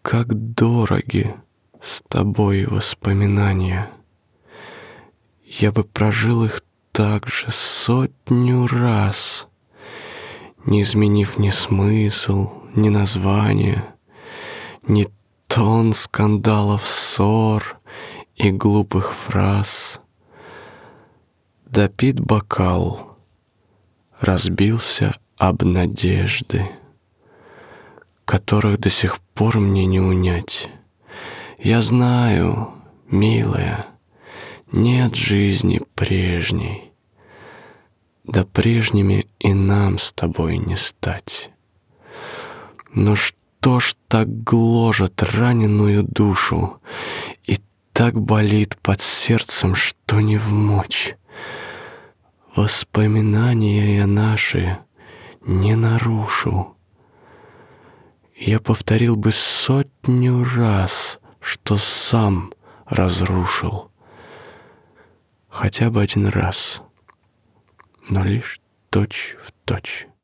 как дороги с тобой воспоминания. Я бы прожил их так же 100 раз, не изменив ни смысл, ни название, ни тон скандалов, ссор и глупых фраз. Допит бокал, разбился об надежды, которых до сих пор мне не унять. Я знаю, милая, нет жизни прежней, да прежними и нам с тобой не стать. Но что ж так гложет раненую душу и так болит под сердцем, что не вмочь? Воспоминания я наши не нарушу. Я повторил бы 100 раз, что сам разрушил. Хотя бы один раз, но лишь точь в точь.